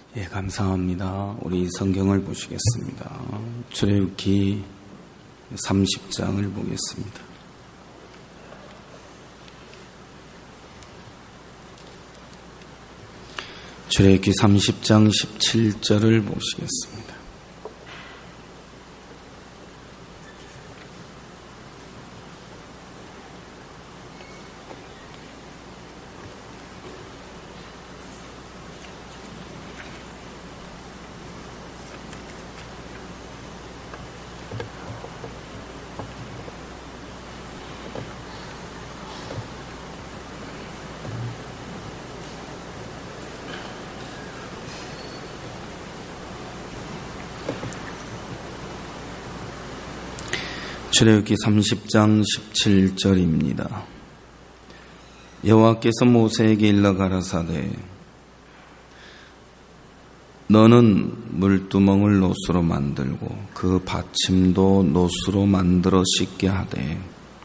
예, 감사합니다. 우리 성경을 보시겠습니다. 출애굽기 30장을 보겠습니다. 출애굽기 30장 17절을 보시겠습니다. 출애굽기 30장 17절입니다. 여호와께서 모세에게 일러 가라사대 너는 물두멍을 노수로 만들고 그 받침도 노수로 만들어 씻게 하되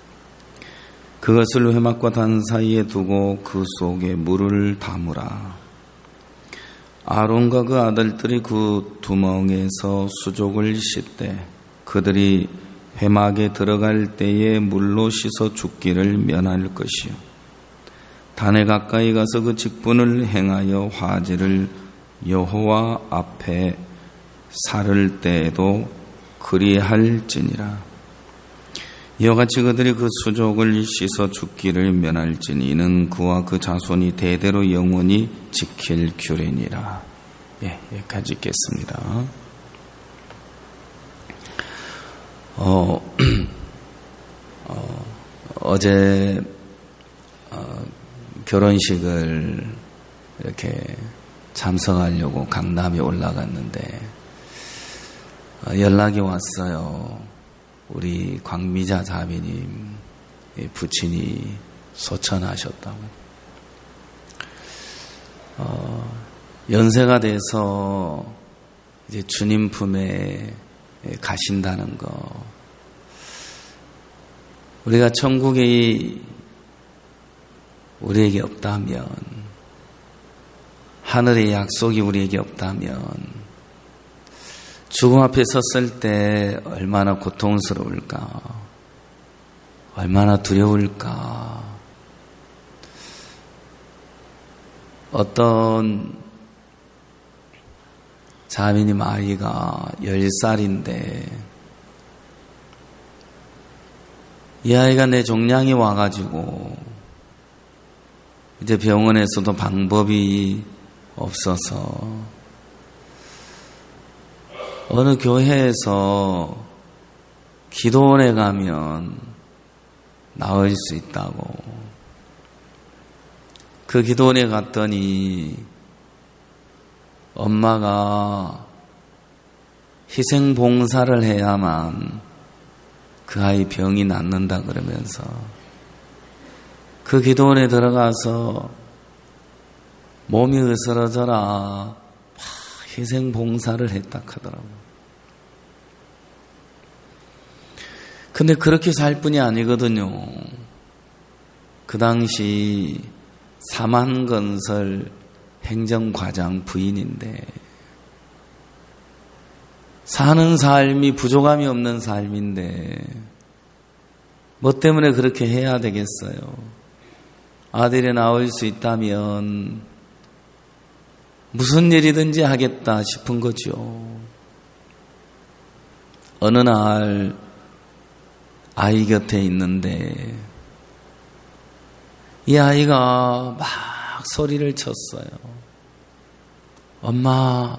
그것을 회막과 단 사이에 두고 그 속에 물을 담으라. 아론과 그 아들들이 그 두멍에서 수족을 씻되 그들이 회막에 들어갈 때에 물로 씻어 죽기를 면할 것이요 단에 가까이 가서 그 직분을 행하여 화제를 여호와 앞에 사를 때에도 그리할지니라. 이와 같이 그들이 그 수족을 씻어 죽기를 면할지니 이는 그와 그 자손이 대대로 영원히 지킬 규례니라. 예, 여기까지 읽겠습니다. 어제 결혼식을 이렇게 참석하려고 강남에 올라갔는데 연락이 왔어요. 우리 광미자 자매님 부친이 소천하셨다고. 연세가 돼서 이제 주님 품에 가신다는 거. 우리가 천국이 우리에게 없다면, 하늘의 약속이 우리에게 없다면 죽음 앞에 섰을 때 얼마나 고통스러울까, 얼마나 두려울까. 어떤 자매님 아이가 10살인데 이 아이가 내 종량이 와가지고 이제 병원에서도 방법이 없어서 어느 교회에서 기도원에 가면 나을 수 있다고. 그 기도원에 갔더니 엄마가 희생봉사를 해야만 그 아이 병이 낫는다 그러면서 그 기도원에 들어가서 몸이 으스러져라 희생봉사를 했다 하더라고요. 근데 그렇게 살 뿐이 아니거든요. 그 당시 사만건설 행정과장 부인인데 사는 삶이 부족함이 없는 삶인데 뭐 때문에 그렇게 해야 되겠어요? 아들이 나올 수 있다면 무슨 일이든지 하겠다 싶은 거죠. 어느 날 아이 곁에 있는데 이 아이가 막 소리를 쳤어요. 엄마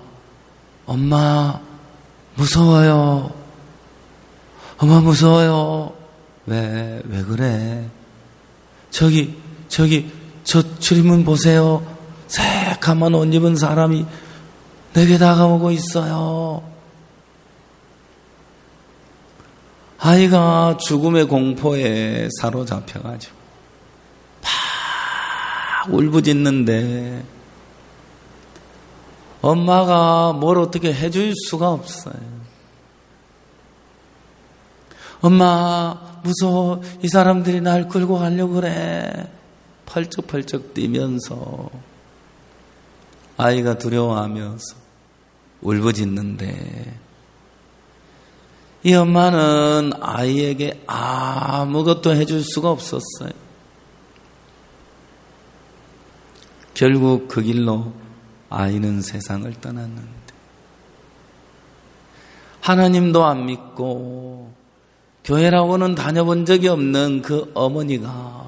무서워요. 엄마 무서워요. 왜 그래? 저기 저 출입문 보세요. 새까만 옷 입은 사람이 내게 다가오고 있어요. 아이가 죽음의 공포에 사로잡혀가지고 막 울부짖는데 엄마가 뭘 어떻게 해줄 수가 없어요. 엄마 무서워. 이 사람들이 날 끌고 가려고 그래. 펄쩍펄쩍 뛰면서 아이가 두려워하면서 울부짖는데 이 엄마는 아이에게 아무것도 해줄 수가 없었어요. 결국 그 길로 아이는 세상을 떠났는데 하나님도 안 믿고 교회라고는 다녀본 적이 없는 그 어머니가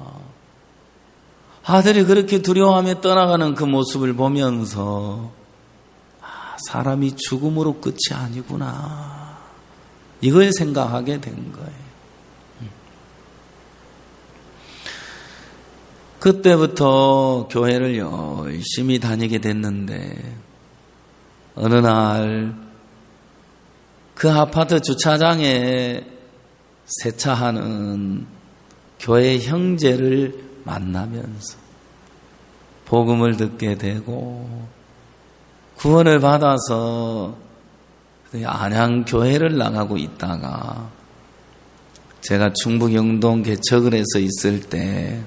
아들이 그렇게 두려워하며 떠나가는 그 모습을 보면서 사람이 죽음으로 끝이 아니구나, 이걸 생각하게 된 거예요. 그때부터 교회를 열심히 다니게 됐는데 어느 날 그 아파트 주차장에 세차하는 교회 형제를 만나면서 복음을 듣게 되고 구원을 받아서 안양교회를 나가고 있다가 제가 충북 영동 개척을 해서 있을 때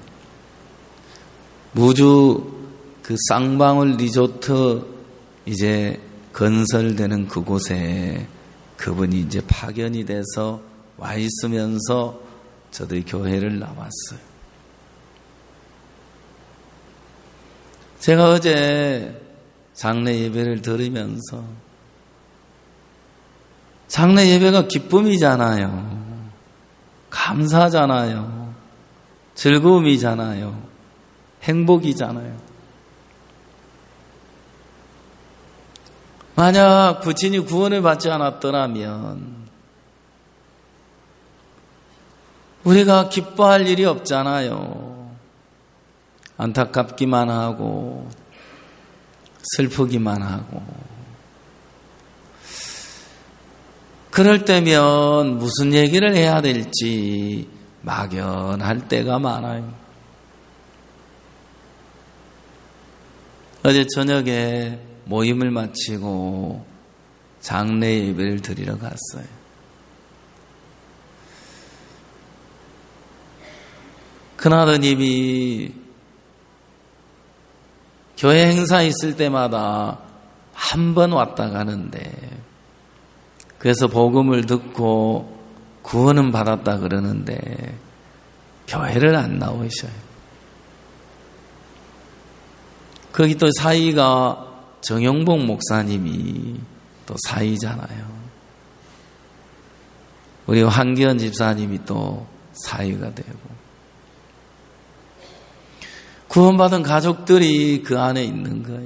무주 그 쌍방울 리조트 이제 건설되는 그곳에 그분이 이제 파견이 돼서 와 있으면서 저도 교회를 나왔어요. 제가 어제 장례 예배를 들으면서 장례 예배가 기쁨이잖아요. 감사잖아요. 즐거움이잖아요. 행복이잖아요. 만약 부친이 구원을 받지 않았더라면 우리가 기뻐할 일이 없잖아요. 안타깝기만 하고 슬프기만 하고 그럴 때면 무슨 얘기를 해야 될지 막연할 때가 많아요. 어제 저녁에 모임을 마치고 장례 예배를 드리러 갔어요. 큰아드님이 교회 행사 있을 때마다 한 번 왔다 가는데 그래서 복음을 듣고 구원은 받았다 그러는데 교회를 안 나오셔요. 거기 또 사이가 정영복 목사님이 또 사이잖아요. 우리 황기현 집사님이 또 사이가 되고 구원받은 가족들이 그 안에 있는 거예요.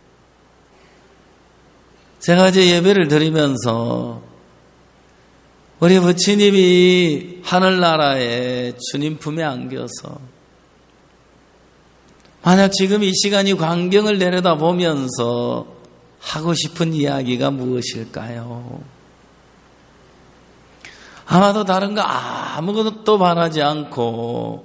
제가 이제 예배를 드리면서 우리 부치님이 하늘나라에 주님 품에 안겨서 만약 지금 이 시간이 광경을 내려다보면서 하고 싶은 이야기가 무엇일까요? 아마도 다른 거 아무것도 바라지 않고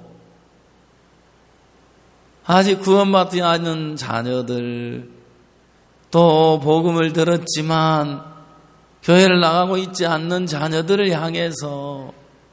아직 구원받지 않은 자녀들, 또 복음을 들었지만 교회를 나가고 있지 않는 자녀들을 향해서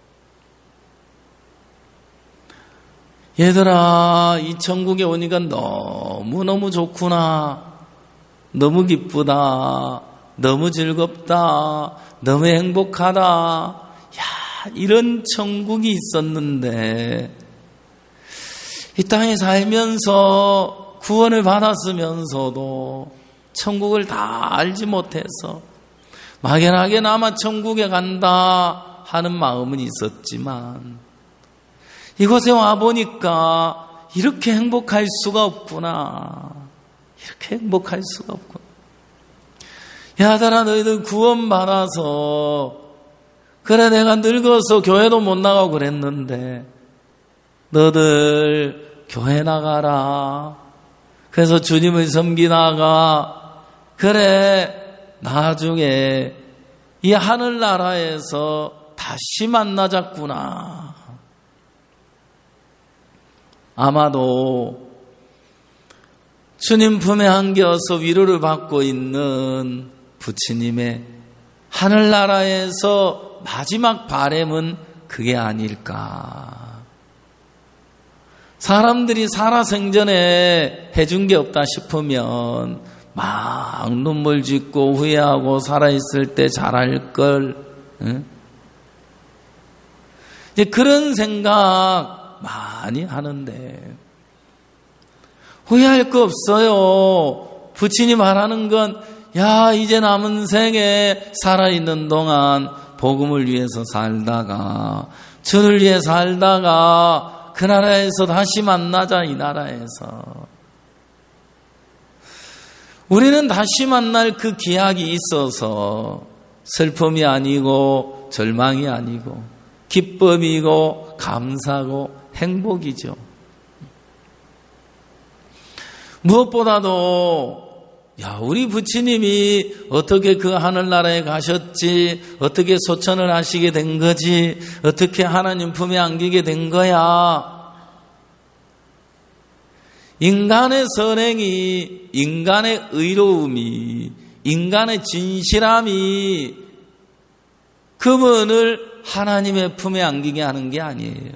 얘들아, 이 천국에 오니까 너무너무 좋구나, 너무 기쁘다, 너무 즐겁다, 너무 행복하다, 야, 이런 천국이 있었는데 이 땅에 살면서 구원을 받았으면서도 천국을 다 알지 못해서 막연하게 나마 천국에 간다 하는 마음은 있었지만 이곳에 와보니까 이렇게 행복할 수가 없구나, 이렇게 행복할 수가 없구나. 야들아, 너희들 구원 받아서 그래 내가 늙어서 교회도 못 나가고 그랬는데 너들 교회 나가라. 그래서 주님을 섬기다가 그래 나중에 이 하늘나라에서 다시 만나자꾸나. 아마도 주님 품에 안겨서 위로를 받고 있는 부처님의 하늘나라에서 마지막 바람은 그게 아닐까. 사람들이 살아생전에 해준 게 없다 싶으면 막 눈물 짓고 후회하고 살아있을 때 잘할 걸. 이제 그런 생각 많이 하는데 후회할 거 없어요. 부친이 말하는 건 야, 이제 남은 생에 살아있는 동안 복음을 위해서 살다가 주를 위해 살다가 그 나라에서 다시 만나자. 이 나라에서 우리는 다시 만날 그 기약이 있어서 슬픔이 아니고 절망이 아니고 기쁨이고 감사고 행복이죠. 무엇보다도 우리 부처님이 어떻게 그 하늘나라에 가셨지, 어떻게 소천을 하시게 된 거지, 어떻게 하나님 품에 안기게 된 거야. 인간의 선행이, 인간의 의로움이, 인간의 진실함이 그분을 하나님의 품에 안기게 하는 게 아니에요.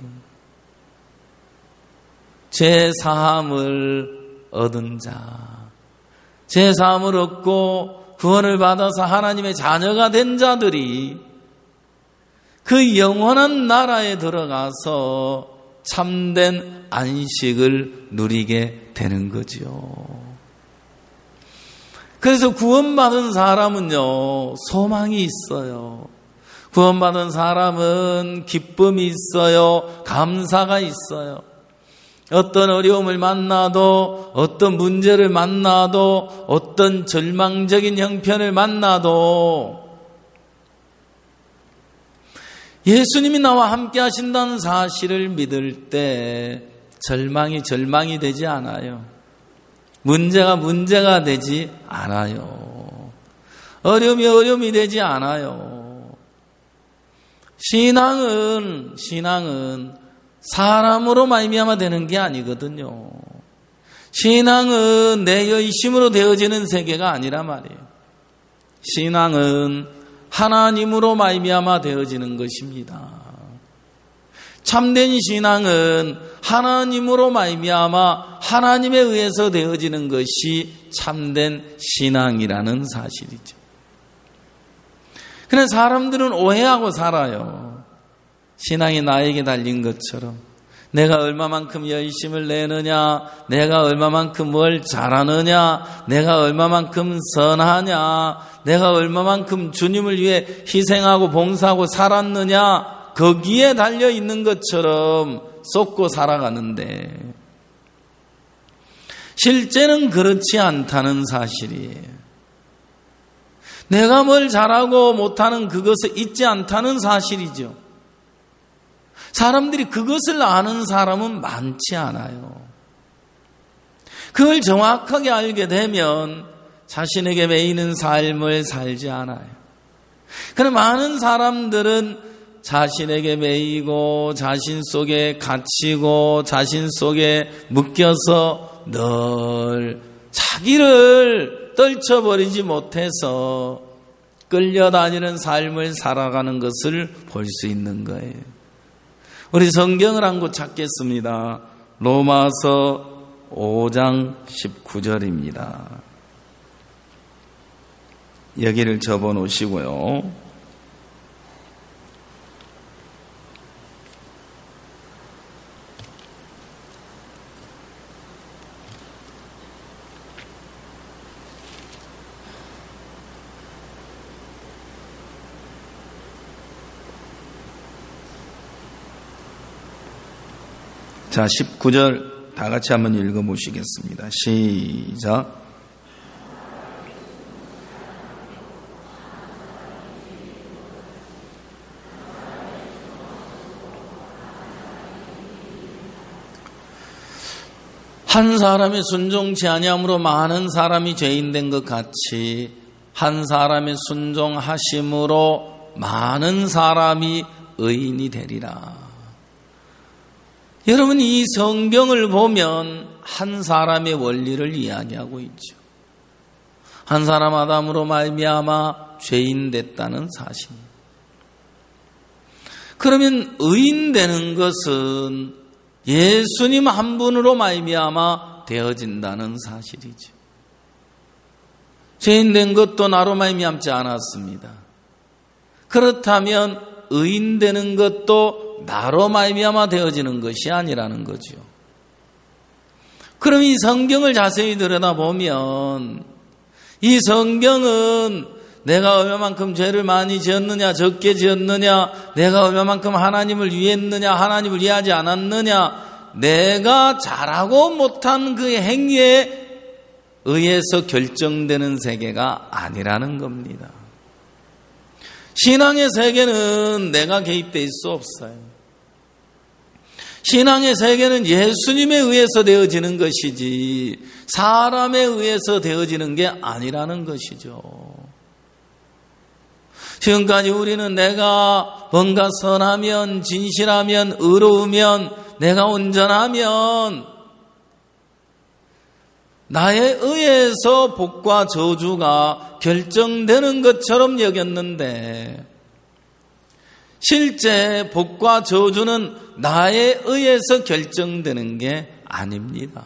죄 사함을 얻은 자, 죄 사함을 얻고 구원을 받아서 하나님의 자녀가 된 자들이 그 영원한 나라에 들어가서 참된 안식을 누리게 되는 거죠. 그래서 구원받은 사람은요, 소망이 있어요. 구원받은 사람은 기쁨이 있어요. 감사가 있어요. 어떤 어려움을 만나도, 어떤 문제를 만나도, 어떤 절망적인 형편을 만나도 예수님이 나와 함께 하신다는 사실을 믿을 때 절망이 되지 않아요. 문제가 되지 않아요. 어려움이 되지 않아요. 신앙은 사람으로 말미암아 되는 게 아니거든요. 신앙은 내 열심으로 되어지는 세계가 아니란 말이에요. 신앙은 하나님으로 말미암아 되어지는 것입니다. 참된 신앙은 하나님으로 말미암아 하나님에 의해서 되어지는 것이 참된 신앙이라는 사실이죠. 그런데 사람들은 오해하고 살아요. 신앙이 나에게 달린 것처럼 내가 얼마만큼 열심을 내느냐, 내가 얼마만큼 뭘 잘하느냐, 내가 얼마만큼 선하냐, 내가 얼마만큼 주님을 위해 희생하고 봉사하고 살았느냐, 거기에 달려 있는 것처럼 쏟고 살아가는데 실제는 그렇지 않다는 사실이에요. 내가 뭘 잘하고 못하는 그것을 잊지 않다는 사실이죠. 사람들이 그것을 아는 사람은 많지 않아요. 그걸 정확하게 알게 되면 자신에게 매이는 삶을 살지 않아요. 그런데 많은 사람들은 자신에게 매이고 자신 속에 갇히고 자신 속에 묶여서 늘 자기를 떨쳐버리지 못해서 끌려다니는 삶을 살아가는 것을 볼 수 있는 거예요. 우리 성경을 한 곳 찾겠습니다. 로마서 5장 19절입니다. 여기를 접어 놓으시고요. 자, 19절 다 같이 한번 읽어보시겠습니다. 시작. 한 사람의 순종치 아니함으로 많은 사람이 죄인된 것 같이 한 사람의 순종하심으로 많은 사람이 의인이 되리라. 여러분, 이 성경을 보면 한 사람의 원리를 이야기하고 있죠. 한 사람 아담으로 말미암아 죄인 됐다는 사실. 그러면 의인 되는 것은 예수님 한 분으로 말미암아 되어진다는 사실이죠. 죄인 된 것도 나로 말미암지 않았습니다. 그렇다면 의인 되는 것도 나로 말미암아 되어지는 것이 아니라는 거죠. 그럼 이 성경을 자세히 들여다보면 이 성경은 내가 얼마만큼 죄를 많이 지었느냐 적게 지었느냐, 내가 얼마만큼 하나님을 위했느냐 하나님을 위하지 않았느냐, 내가 잘하고 못한 그 행위에 의해서 결정되는 세계가 아니라는 겁니다. 신앙의 세계는 내가 개입되어 있을 수 없어요. 신앙의 세계는 예수님에 의해서 되어지는 것이지 사람에 의해서 되어지는 게 아니라는 것이죠. 지금까지 우리는 내가 뭔가 선하면, 진실하면, 의로우면, 내가 온전하면 나에 의해서 복과 저주가 결정되는 것처럼 여겼는데, 실제 복과 저주는 나에 의해서 결정되는 게 아닙니다.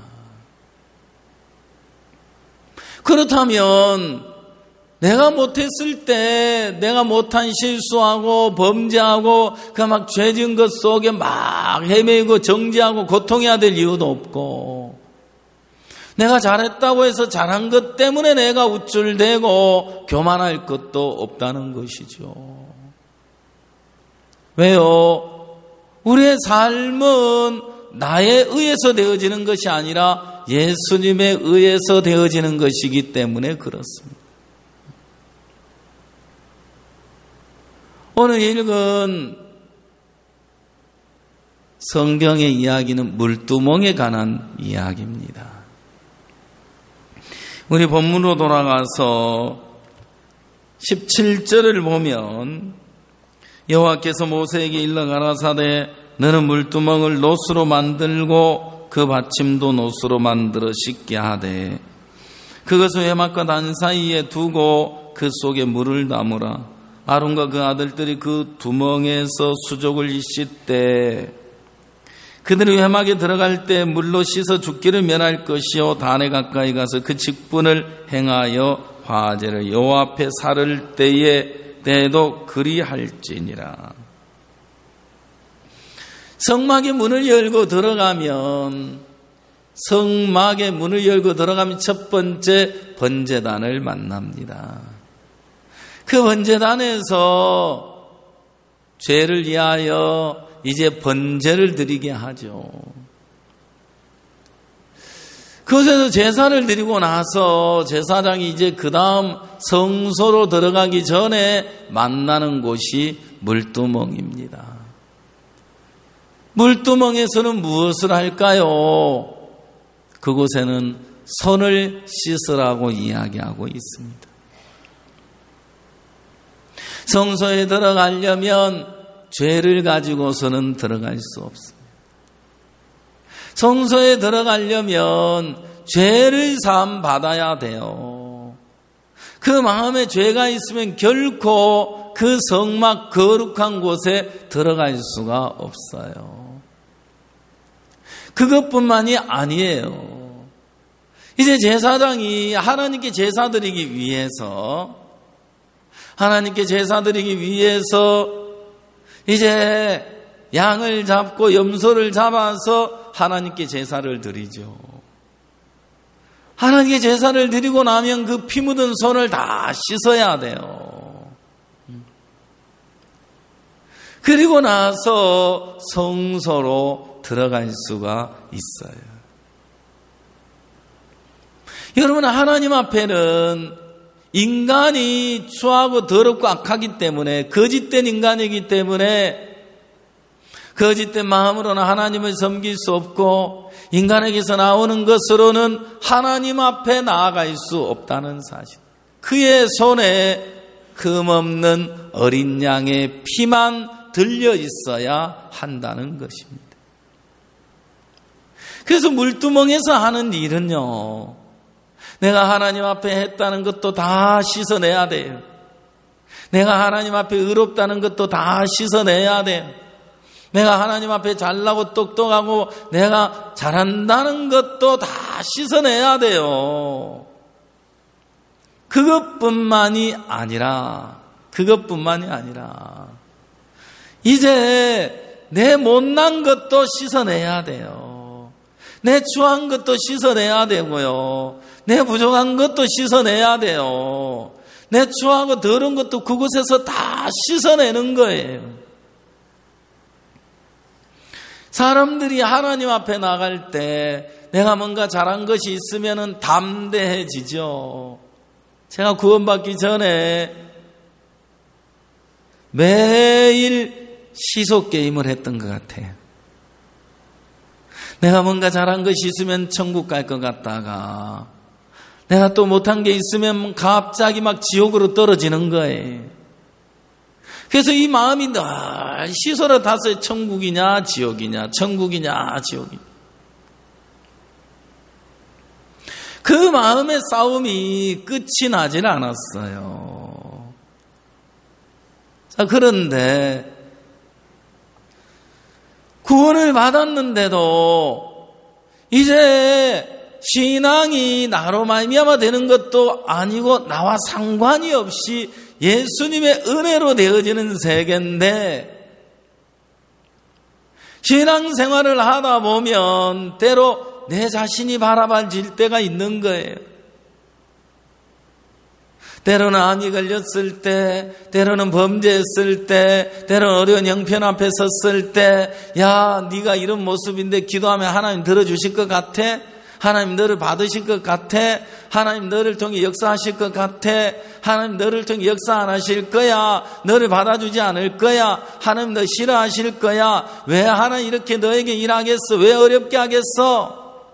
그렇다면 내가 못했을 때 내가 못한 실수하고 범죄하고 그 막 죄 지은 것 속에 막 헤매고 정죄하고 고통해야 될 이유도 없고, 내가 잘했다고 해서 잘한 것 때문에 내가 우쭐대고 교만할 것도 없다는 것이죠. 왜요? 우리의 삶은 나에 의해서 되어지는 것이 아니라 예수님에 의해서 되어지는 것이기 때문에 그렇습니다. 오늘 읽은 성경의 이야기는 물두멍에 관한 이야기입니다. 우리 본문으로 돌아가서 17절을 보면 여호와께서 모세에게 일러 가라사대 너는 물두멍을 노수로 만들고 그 받침도 노수로 만들어 씻게 하되 그것을 회막과 단 사이에 두고 그 속에 물을 담으라. 아론과 그 아들들이 그 두멍에서 수족을 씻되 그들이 회막에 들어갈 때 물로 씻어 죽기를 면할 것이요 단에 가까이 가서 그 직분을 행하여 화제를 여호와 앞에 살을 때에도 그리할지니라. 성막의 문을 열고 들어가면 첫 번째 번제단을 만납니다. 그 번제단에서 죄를 위하여 이제 번제를 드리게 하죠. 그곳에서 제사를 드리고 나서 제사장이 이제 그 다음 성소로 들어가기 전에 만나는 곳이 물두멍입니다. 물두멍에서는 무엇을 할까요? 그곳에는 손을 씻으라고 이야기하고 있습니다. 성소에 들어가려면 죄를 가지고서는 들어갈 수 없습니다. 성소에 들어가려면 죄를 사함 받아야 돼요. 그 마음에 죄가 있으면 결코 그 성막 거룩한 곳에 들어갈 수가 없어요. 그것뿐만이 아니에요. 이제 제사장이 하나님께 제사 드리기 위해서 이제 양을 잡고 염소를 잡아서 하나님께 제사를 드리죠. 하나님께 제사를 드리고 나면 그 피 묻은 손을 다 씻어야 돼요. 그리고 나서 성소로 들어갈 수가 있어요. 여러분, 하나님 앞에는 인간이 추하고 더럽고 악하기 때문에, 거짓된 인간이기 때문에 거짓된 마음으로는 하나님을 섬길 수 없고 인간에게서 나오는 것으로는 하나님 앞에 나아갈 수 없다는 사실. 그의 손에 흠없는 어린 양의 피만 들려 있어야 한다는 것입니다. 그래서 물두멍에서 하는 일은요, 내가 하나님 앞에 했다는 것도 다 씻어내야 돼요. 내가 하나님 앞에 의롭다는 것도 다 씻어내야 돼요. 내가 하나님 앞에 잘나고 똑똑하고 내가 잘한다는 것도 다 씻어내야 돼요. 그것뿐만이 아니라 이제 내 못난 것도 씻어내야 돼요. 내 추한 것도 씻어내야 되고요. 내 부족한 것도 씻어내야 돼요. 내 추하고 더러운 것도 그곳에서 다 씻어내는 거예요. 사람들이 하나님 앞에 나갈 때 내가 뭔가 잘한 것이 있으면 담대해지죠. 제가 구원받기 전에 매일 시속 게임을 했던 것 같아요. 내가 뭔가 잘한 것이 있으면 천국 갈 것 같다가 내가 또 못한 게 있으면 갑자기 막 지옥으로 떨어지는 거예요. 그래서 이 마음이 늘 시소를 탔어요. 천국이냐 지옥이냐, 천국이냐 지옥이냐. 그 마음의 싸움이 끝이 나질 않았어요. 자, 그런데 구원을 받았는데도 이제 신앙이 나로 말미암아 되는 것도 아니고 나와 상관이 없이 예수님의 은혜로 되어지는 세계인데, 신앙생활을 하다 보면 때로 내 자신이 바라봐질 때가 있는 거예요. 때로는 암이 걸렸을 때, 때로는 범죄했을 때, 때로는 어려운 형편 앞에 섰을 때, 야, 네가 이런 모습인데 기도하면 하나님 들어주실 것 같아? 하나님 너를 받으실 것 같아? 하나님 너를 통해 역사하실 것 같아? 하나님 너를 통해 역사 안 하실 거야? 너를 받아주지 않을 거야? 하나님 너 싫어하실 거야? 왜 하나님 이렇게 너에게 일하겠어? 왜 어렵게 하겠어?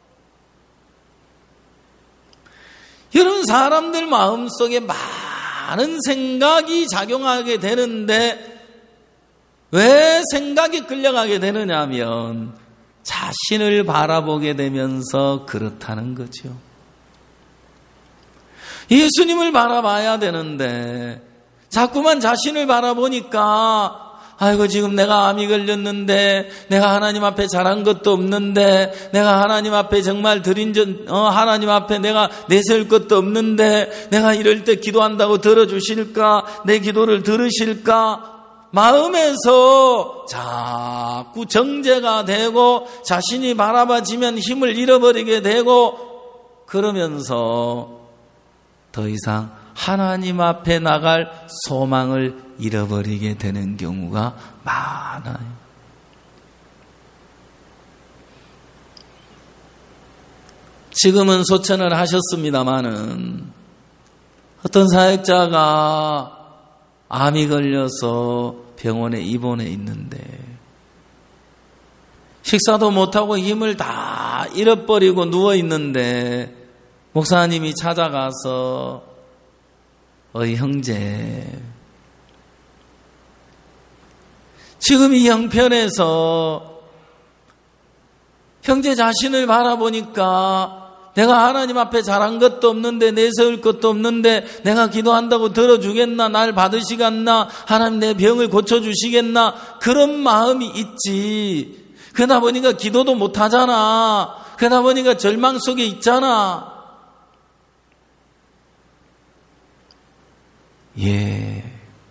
이런 사람들 마음속에 많은 생각이 작용하게 되는데, 왜 생각이 끌려가게 되느냐 하면 자신을 바라보게 되면서 그렇다는 거죠. 예수님을 바라봐야 되는데 자꾸만 자신을 바라보니까, 아이고 지금 내가 암이 걸렸는데, 내가 하나님 앞에 잘한 것도 없는데, 내가 하나님 앞에 정말 하나님 앞에 내가 내세울 것도 없는데, 내가 이럴 때 기도한다고 들어주실까? 내 기도를 들으실까? 마음에서 자꾸 정죄가 되고 자신이 바라봐지면 힘을 잃어버리게 되고, 그러면서 더 이상 하나님 앞에 나갈 소망을 잃어버리게 되는 경우가 많아요. 지금은 소천을 하셨습니다마는 어떤 사역자가 암이 걸려서 병원에 입원해 있는데 식사도 못하고 힘을 다 잃어버리고 누워 있는데 목사님이 찾아가서 어이 형제, 지금 이 형편에서 형제 자신을 바라보니까 내가 하나님 앞에 잘한 것도 없는데, 내세울 것도 없는데, 내가 기도한다고 들어주겠나? 날 받으시겠나? 하나님 내 병을 고쳐주시겠나? 그런 마음이 있지. 그러다 보니까 기도도 못하잖아. 그러다 보니까 절망 속에 있잖아. 예,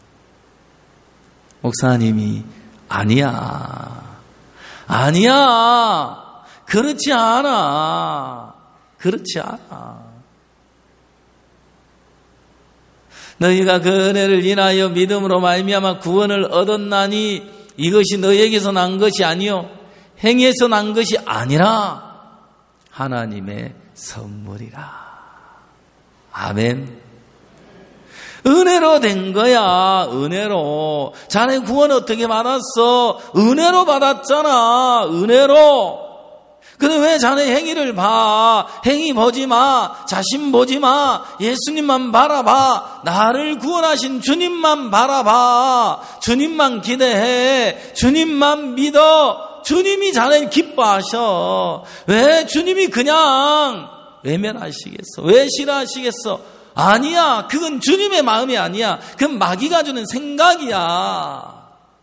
목사님이 아니야, 그렇지 않아. 너희가 그 은혜를 인하여 믿음으로 말미암아 구원을 얻었나니 이것이 너희에게서 난 것이 아니요 행위에서 난 것이 아니라 하나님의 선물이라. 아멘. 은혜로 된 거야. 은혜로. 자네 구원 어떻게 받았어? 은혜로 받았잖아. 은혜로. 근데 왜 자네 행위를 봐? 행위 보지 마. 자신 보지 마. 예수님만 바라봐. 나를 구원하신 주님만 바라봐. 주님만 기대해. 주님만 믿어. 주님이 자네를 기뻐하셔. 왜 주님이 그냥 외면하시겠어? 왜 싫어하시겠어? 아니야. 그건 주님의 마음이 아니야. 그건 마귀가 주는 생각이야.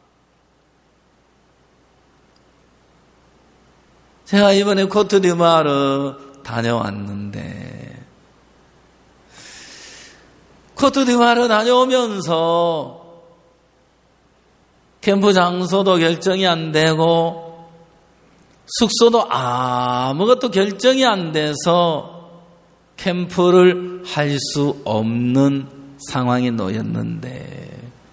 제가 이번에 코트디부아르 다녀왔는데 코트디부아르 다녀오면서 캠프 장소도 결정이 안 되고 숙소도 아무것도 결정이 안 돼서 캠프를 할 수 없는 상황에 놓였는데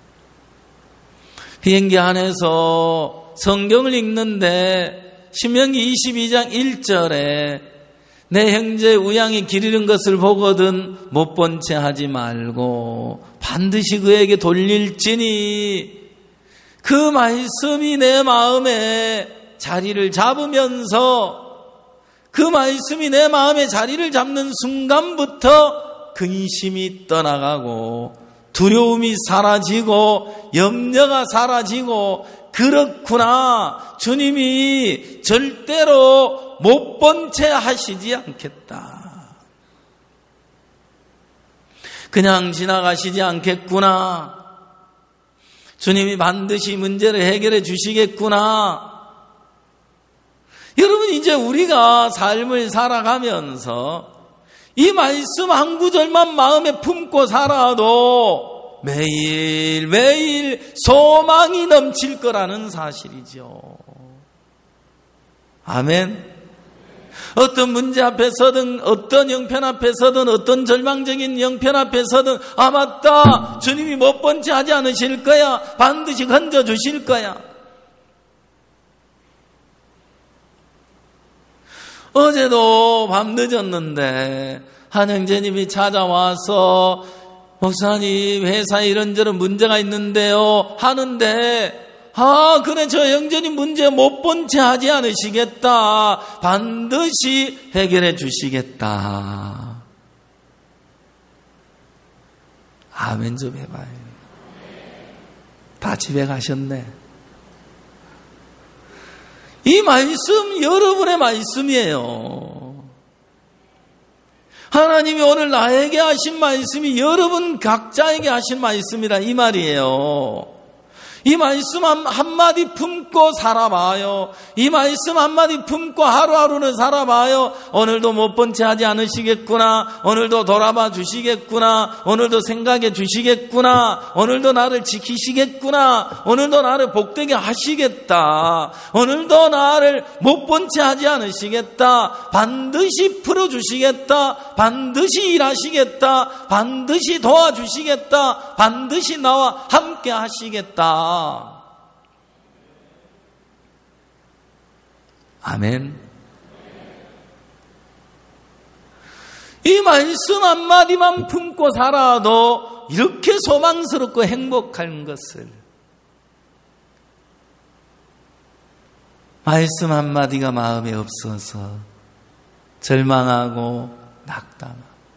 비행기 안에서 성경을 읽는데 신명기 22장 1절에 내 형제 우양이 길 잃은 것을 보거든 못 본 채 하지 말고 반드시 그에게 돌릴지니 그 말씀이 내 마음에 자리를 잡으면서 그 말씀이 내 마음에 자리를 잡는 순간부터 근심이 떠나가고 두려움이 사라지고 염려가 사라지고 그렇구나 주님이 절대로 못 본 채 하시지 않겠다. 그냥 지나가시지 않겠구나. 주님이 반드시 문제를 해결해 주시겠구나. 여러분 이제 우리가 삶을 살아가면서 이 말씀 한 구절만 마음에 품고 살아도 매일매일 소망이 넘칠 거라는 사실이죠. 아멘. 어떤 문제 앞에서든 어떤 형편 앞에서든 어떤 절망적인 형편 앞에서든 아 맞다 주님이 못 본 채 하지 않으실 거야. 반드시 건져주실 거야. 어제도 밤 늦었는데 한 형제님이 찾아와서 목사님 회사에 이런저런 문제가 있는데요 하는데 아 그래 저 형제님 문제 못 본 채 하지 않으시겠다. 반드시 해결해 주시겠다. 아멘 좀 해봐요. 다 집에 가셨네. 이 말씀 여러분의 말씀이에요. 하나님이 오늘 나에게 하신 말씀이 여러분 각자에게 하신 말씀이라 이 말이에요. 이 말씀 한마디 품고 살아봐요. 이 말씀 한마디 품고 하루하루는 살아봐요. 오늘도 못 본 채 하지 않으시겠구나. 오늘도 돌아봐 주시겠구나. 오늘도 생각해 주시겠구나. 오늘도 나를 지키시겠구나. 오늘도 나를 복되게 하시겠다. 오늘도 나를 못 본 채 하지 않으시겠다. 반드시 풀어주시겠다. 반드시 일하시겠다. 반드시 도와주시겠다. 반드시 나와 함께 하시겠다. 아멘. 이 말씀 한마디만 품고 살아도 이렇게 소망스럽고 행복한 것을 말씀 한마디가 마음에 없어서 절망하고 낙담하고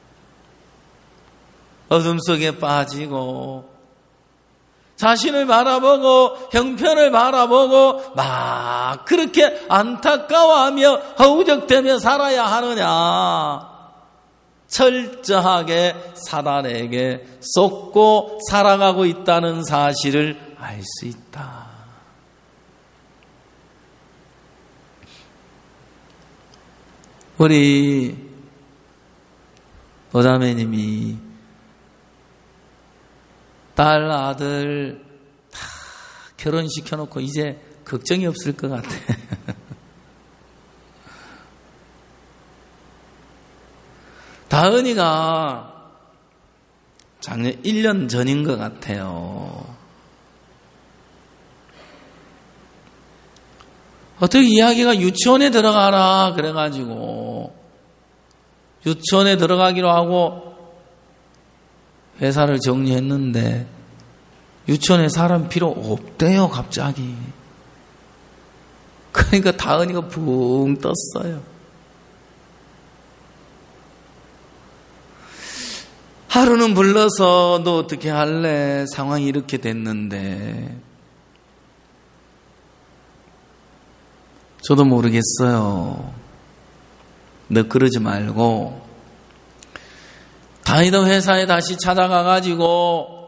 어둠 속에 빠지고 자신을 바라보고 형편을 바라보고 막 그렇게 안타까워하며 허우적대며 살아야 하느냐. 철저하게 사단에게 속고 살아가고 있다는 사실을 알 수 있다. 우리 오자매님이 딸, 아들 다 결혼시켜놓고 이제 걱정이 없을 것 같아. 다은이가 작년 1년 전인 것 같아요. 어떻게 이야기가 유치원에 들어가라 그래가지고 유치원에 들어가기로 하고 회사를 정리했는데 유치원에 사람 필요 없대요 갑자기. 그러니까 다은이가 붕 떴어요. 하루는 불러서 너 어떻게 할래? 상황이 이렇게 됐는데 저도 모르겠어요. 너 그러지 말고 다니던 회사에 다시 찾아가가지고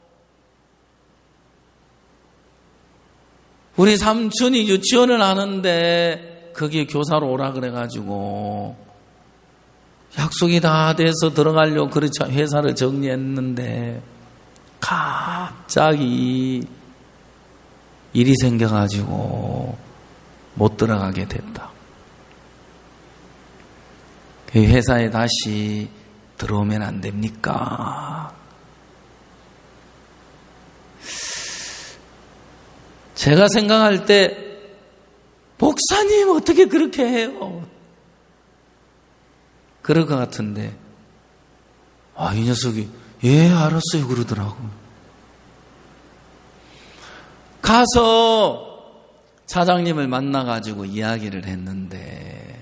우리 삼촌이 유치원을 하는데 거기에 교사로 오라 그래가지고 약속이 다 돼서 들어가려고 그렇죠. 회사를 정리했는데 갑자기 일이 생겨가지고 못 들어가게 됐다. 그 회사에 다시 들어오면 안 됩니까? 제가 생각할 때 목사님 어떻게 그렇게 해요? 그럴 것 같은데 이 녀석이 예 알았어요 그러더라고. 가서 차장님을 만나가지고 이야기를 했는데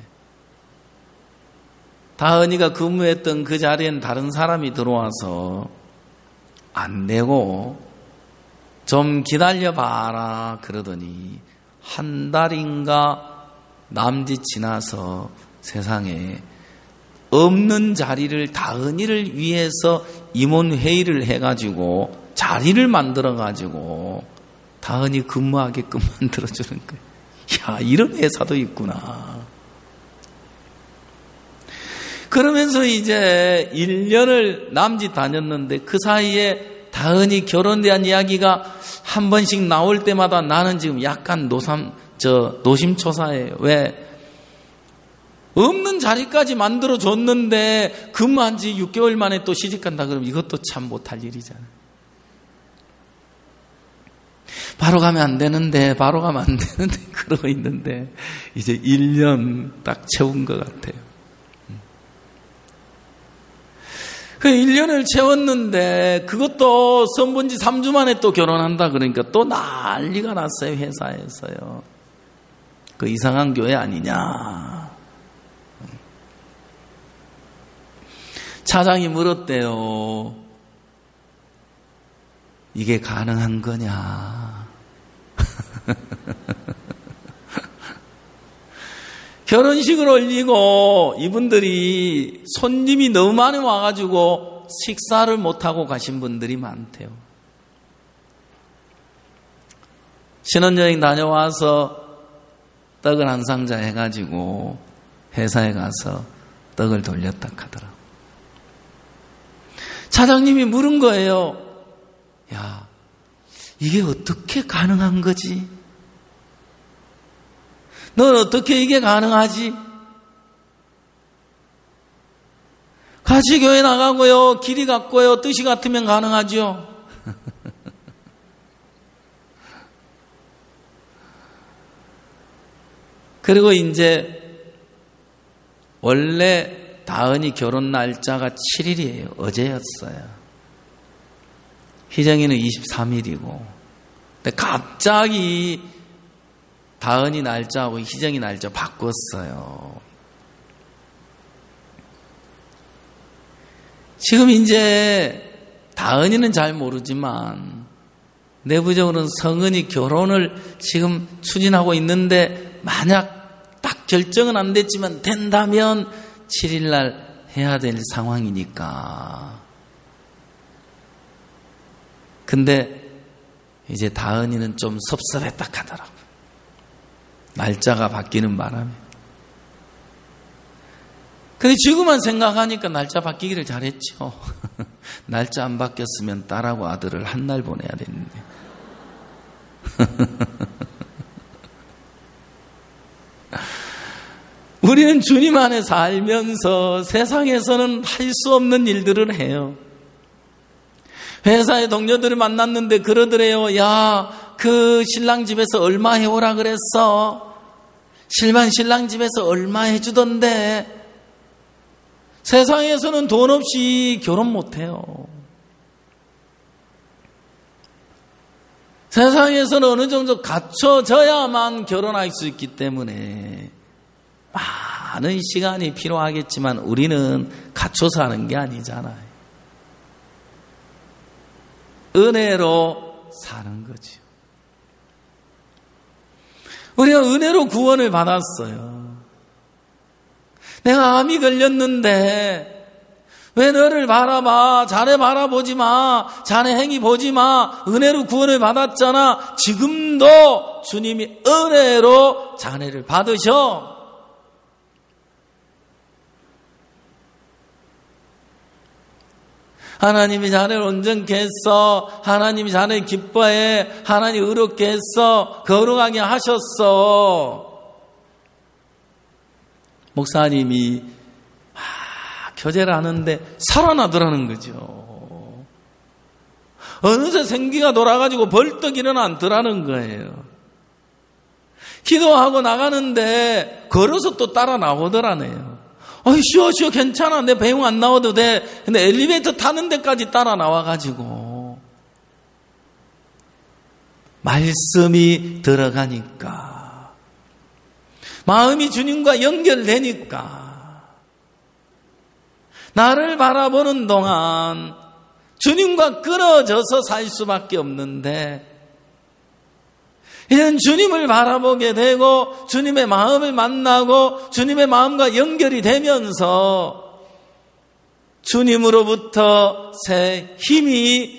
다은이가 근무했던 그 자리엔 다른 사람이 들어와서 안 되고 좀 기다려봐라 그러더니 한 달인가 남짓 지나서 세상에 없는 자리를 다은이를 위해서 임원회의를 해가지고 자리를 만들어가지고 다은이 근무하게끔 만들어주는 거예요. 야, 이런 회사도 있구나. 그러면서 이제 1년을 남짓 다녔는데 그 사이에 다은이 결혼에 대한 이야기가 한 번씩 나올 때마다 나는 지금 약간 노심초사해요. 왜? 없는 자리까지 만들어줬는데 근무한 지 6개월 만에 또 시집간다 그러면 이것도 참 못할 일이잖아요. 바로 가면 안 되는데 그러고 있는데 이제 1년 딱 채운 것 같아요. 그 1년을 채웠는데 그것도 선본 지 3주 만에 또 결혼한다 그러니까 또 난리가 났어요. 회사에서요. 그 이상한 교회 아니냐. 차장이 물었대요. 이게 가능한 거냐. 결혼식을 올리고 이분들이 손님이 너무 많이 와가지고 식사를 못하고 가신 분들이 많대요. 신혼여행 다녀와서 떡을 한 상자 해가지고 회사에 가서 떡을 돌렸다 하더라. 차장님이 물은 거예요. 야, 이게 어떻게 가능한 거지? 넌 어떻게 이게 가능하지? 같이 교회 나가고요, 길이 같고요, 뜻이 같으면 가능하죠. 그리고 이제 원래 다은이 결혼 날짜가 7일이에요. 어제였어요. 희정이는 23일이고. 근데 갑자기 다은이 날짜하고 희정이 날짜 바꿨어요. 지금 이제 다은이는 잘 모르지만 내부적으로는 성은이 결혼을 지금 추진하고 있는데 만약 딱 결정은 안 됐지만 된다면 7일날 해야 될 상황이니까. 근데 이제 다은이는 좀 섭섭했다 하더라고요. 날짜가 바뀌는 바람에. 근데 지금만 생각하니까 날짜 바뀌기를 잘했죠. 날짜 안 바뀌었으면 딸하고 아들을 한 날 보내야 되는데. 우리는 주님 안에 살면서 세상에서는 할 수 없는 일들을 해요. 회사의 동료들을 만났는데 그러더래요. 야, 그 신랑 집에서 얼마 해오라 그랬어? 신랑 집에서 얼마 해주던데? 세상에서는 돈 없이 결혼 못해요. 세상에서는 어느 정도 갖춰져야만 결혼할 수 있기 때문에 많은 시간이 필요하겠지만 우리는 갖춰서 하는 게 아니잖아요. 은혜로 사는 거죠. 우리가 은혜로 구원을 받았어요. 내가 암이 걸렸는데 왜 너를 바라봐? 자네 바라보지 마. 자네 행위 보지 마. 은혜로 구원을 받았잖아. 지금도 주님이 은혜로 자네를 받으셔. 하나님이 자네를 온전케 했어. 하나님이 자네를 기뻐해. 하나님이 의롭게 했어. 거룩하게 하셨어. 목사님이 교제를 하는데 살아나더라는 거죠. 어느새 생기가 돌아가지고 벌떡 일어나더라는 거예요. 기도하고 나가는데 걸어서 또 따라 나오더라네요. 쉬어 괜찮아, 내 배웅 안 나와도 돼. 근데 엘리베이터 타는 데까지 따라 나와가지고 말씀이 들어가니까, 마음이 주님과 연결되니까, 나를 바라보는 동안 주님과 끊어져서 살 수밖에 없는데, 이제는 주님을 바라보게 되고 주님의 마음을 만나고 주님의 마음과 연결이 되면서 주님으로부터 새 힘이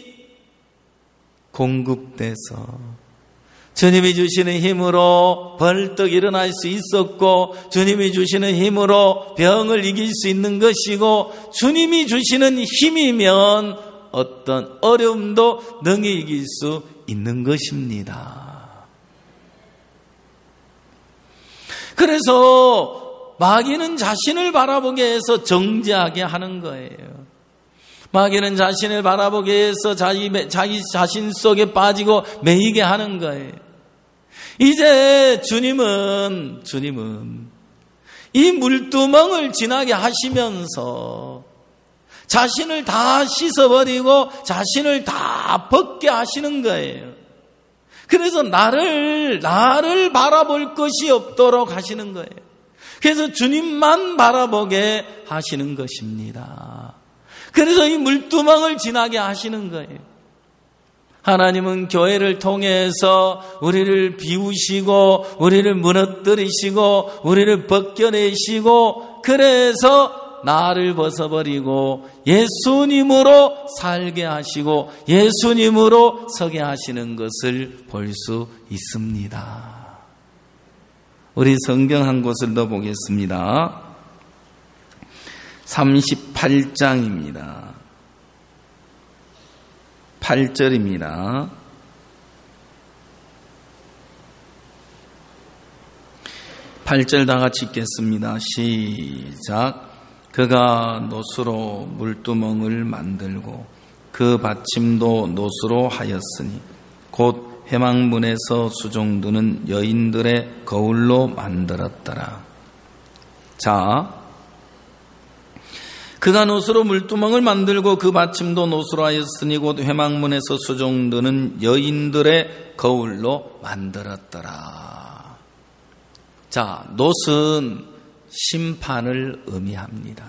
공급돼서 주님이 주시는 힘으로 벌떡 일어날 수 있었고, 주님이 주시는 힘으로 병을 이길 수 있는 것이고, 주님이 주시는 힘이면 어떤 어려움도 능히 이길 수 있는 것입니다. 그래서 마귀는 자신을 바라보게 해서 정죄하게 하는 거예요. 마귀는 자신을 바라보게 해서 자기 자신 속에 빠지고 매이게 하는 거예요. 이제 주님은 이 물두멍을 지나게 하시면서 자신을 다 씻어버리고 자신을 다 벗게 하시는 거예요. 그래서 나를 바라볼 것이 없도록 하시는 거예요. 그래서 주님만 바라보게 하시는 것입니다. 그래서 이 물두멍을 지나게 하시는 거예요. 하나님은 교회를 통해서 우리를 비우시고 우리를 무너뜨리시고 우리를 벗겨내시고, 그래서 나를 벗어버리고 예수님으로 살게 하시고 예수님으로 서게 하시는 것을 볼 수 있습니다. 우리 성경 한 곳을 더 보겠습니다. 38장입니다. 8절입니다. 8절 다 같이 읽겠습니다. 시작. 그가 노수로 물두멍을 만들고 그 받침도 노수로 하였으니 곧 회막문에서 수종두는 여인들의 거울로 만들었더라. 자, 그가 노수로 물두멍을 만들고 그 받침도 노수로 하였으니 곧 회막문에서 수종두는 여인들의 거울로 만들었더라. 자, 노은 심판을 의미합니다.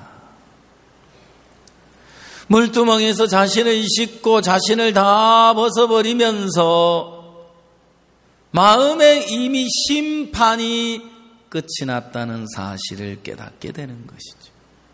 물두멍에서 자신을 씻고 자신을 다 벗어버리면서 마음에 이미 심판이 끝이 났다는 사실을 깨닫게 되는 것이죠.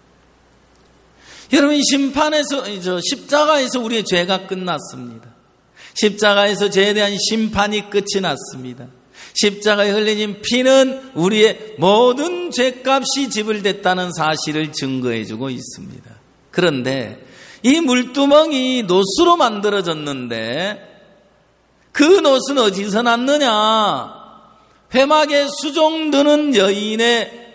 여러분, 십자가에서 우리의 죄가 끝났습니다. 십자가에서 죄에 대한 심판이 끝이 났습니다. 십자가에 흘린 피는 우리의 모든 죄값이 지불됐다는 사실을 증거해주고 있습니다. 그런데 이 물두멍이 노수로 만들어졌는데 그 노수는 어디서 났느냐? 회막에 수종드는 여인의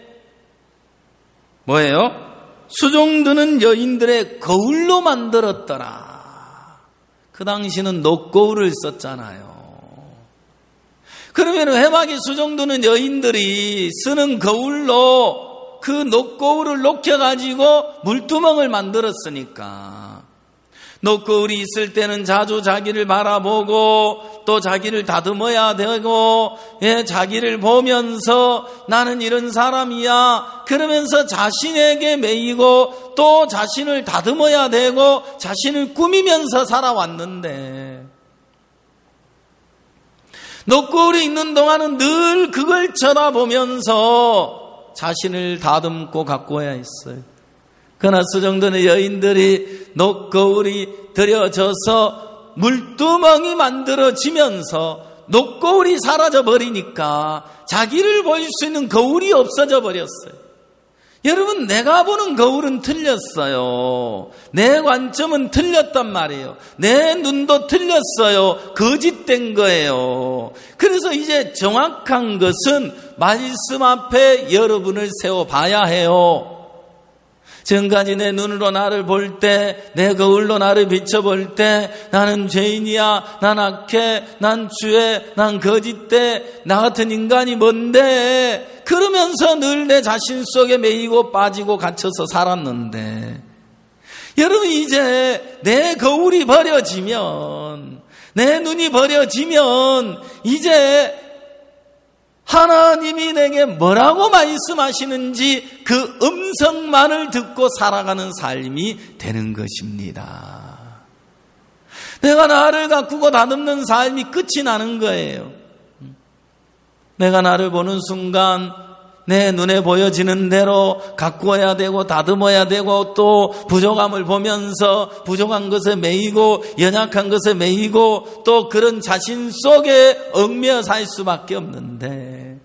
뭐예요? 수종드는 여인들의 거울로 만들었더라. 그 당시는 녹거울을 썼잖아요. 그러면 회막에 수종드는 여인들이 쓰는 거울로 그 녹거울을 녹여가지고 물두멍을 만들었으니까, 녹거울이 있을 때는 자주 자기를 바라보고 또 자기를 다듬어야 되고, 자기를 보면서 나는 이런 사람이야 그러면서 자신에게 매이고 또 자신을 다듬어야 되고 자신을 꾸미면서 살아왔는데, 녹거울이 있는 동안은 늘 그걸 쳐다보면서 자신을 다듬고 가꾸어야 했어요. 그러나 수종드는 여인들이 녹거울이 들여져서 물두멍이 만들어지면서 녹거울이 사라져 버리니까 자기를 볼 수 있는 거울이 없어져 버렸어요. 여러분, 내가 보는 거울은 틀렸어요. 내 관점은 틀렸단 말이에요. 내 눈도 틀렸어요. 거짓된 거예요. 그래서 이제 정확한 것은 말씀 앞에 여러분을 세워봐야 해요. 지금까지 내 눈으로 나를 볼 때, 내 거울로 나를 비춰볼 때 나는 죄인이야, 난 악해, 난 죄, 난 거짓돼, 나 같은 인간이 뭔데, 그러면서 늘 내 자신 속에 매이고 빠지고 갇혀서 살았는데, 여러분, 이제 내 거울이 버려지면, 내 눈이 버려지면 이제 하나님이 내게 뭐라고 말씀하시는지 그 음성만을 듣고 살아가는 삶이 되는 것입니다. 내가 나를 가꾸고 다듬는 삶이 끝이 나는 거예요. 내가 나를 보는 순간 내 눈에 보여지는 대로 가꾸어야 되고 다듬어야 되고 또 부족함을 보면서 부족한 것에 매이고 연약한 것에 매이고 또 그런 자신 속에 얽매여 살 수밖에 없는데,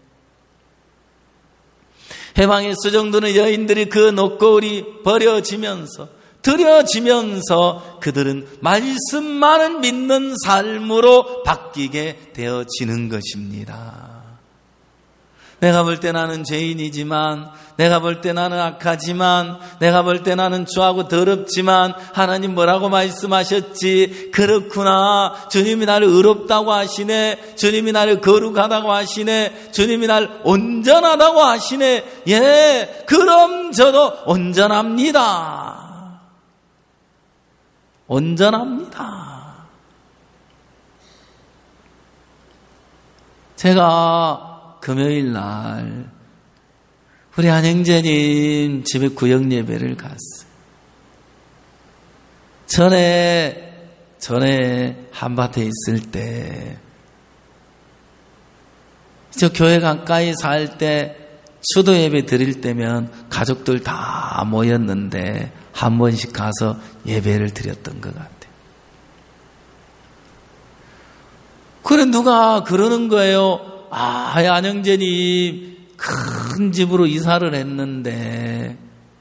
해방의 수정되는 여인들이 그 녹거울이 버려지면서 들여지면서 그들은 말씀만을 믿는 삶으로 바뀌게 되어지는 것입니다. 내가 볼 때 나는 죄인이지만, 내가 볼 때 나는 악하지만, 내가 볼 때 나는 추하고 더럽지만 하나님 뭐라고 말씀하셨지? 그렇구나. 주님이 나를 의롭다고 하시네. 주님이 나를 거룩하다고 하시네. 주님이 나를 온전하다고 하시네. 예, 그럼 저도 온전합니다. 온전합니다. 제가 금요일 날 우리 안형제님 집에 구역 예배를 갔어요. 전에 한밭에 있을 때, 저 교회 가까이 살 때 수도 예배 드릴 때면 가족들 다 모였는데 한 번씩 가서 예배를 드렸던 것 같아요. 그래, 누가 그러는 거예요. 안형제님 큰 집으로 이사를 했는데,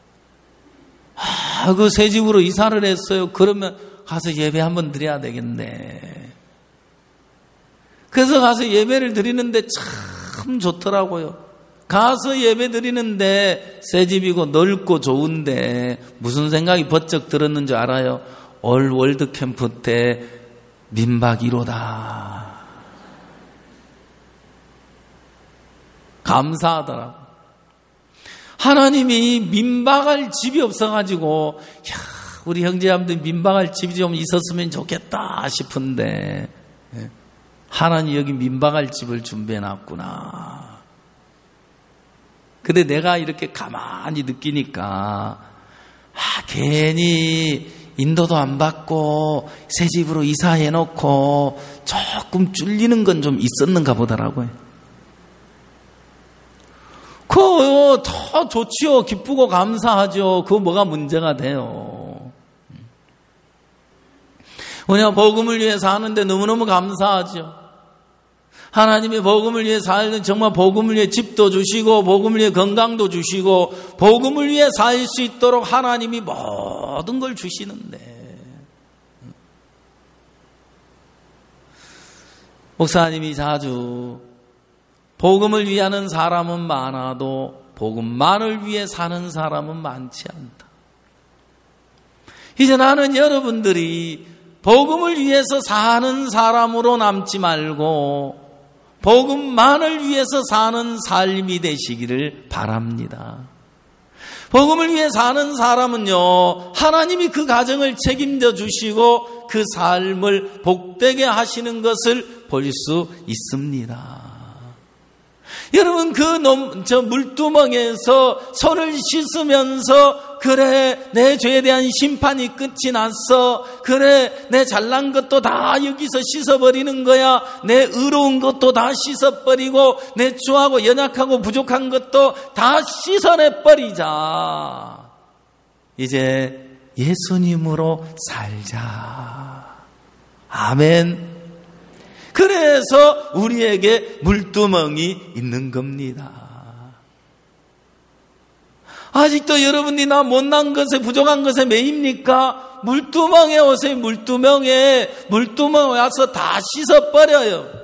그 새 집으로 이사를 했어요. 그러면 가서 예배 한번 드려야 되겠네. 그래서 가서 예배를 드리는데 참 좋더라고요. 가서 예배 드리는데 새 집이고 넓고 좋은데 무슨 생각이 번쩍 들었는지 알아요? 올 월드캠프 때 민박 1호다. 감사하더라고. 하나님이 민박할 집이 없어가지고, 우리 형제자매들 민박할 집이 좀 있었으면 좋겠다 싶은데, 하나님 여기 민박할 집을 준비해놨구나. 근데 내가 이렇게 가만히 느끼니까, 괜히 인도도 안 받고 새 집으로 이사해놓고 조금 쫄리는 건 좀 있었는가 보더라고요. 그거 더 좋지요. 기쁘고 감사하죠. 그거 뭐가 문제가 돼요. 우리가 복음을 위해 사는데 너무너무 감사하죠. 하나님의 복음을 위해 살는, 정말 복음을 위해 집도 주시고 복음을 위해 건강도 주시고 복음을 위해 살 수 있도록 하나님이 모든 걸 주시는데, 목사님이 자주 복음을 위하는 사람은 많아도 복음만을 위해 사는 사람은 많지 않다. 이제 나는 여러분들이 복음을 위해서 사는 사람으로 남지 말고 복음만을 위해서 사는 삶이 되시기를 바랍니다. 복음을 위해 사는 사람은요, 하나님이 그 가정을 책임져 주시고 그 삶을 복되게 하시는 것을 볼 수 있습니다. 여러분, 저 물두멍에서 손을 씻으면서, 그래, 내 죄에 대한 심판이 끝이 났어. 그래, 내 잘난 것도 다 여기서 씻어버리는 거야. 내 의로운 것도 다 씻어버리고, 내 추하고 연약하고 부족한 것도 다 씻어내버리자. 이제 예수님으로 살자. 아멘. 그래서 우리에게 물두멍이 있는 겁니다. 아직도 여러분이 나 못난 것에 부족한 것에 매입니까? 물두멍에 오세요. 물두멍에 와서 다 씻어버려요.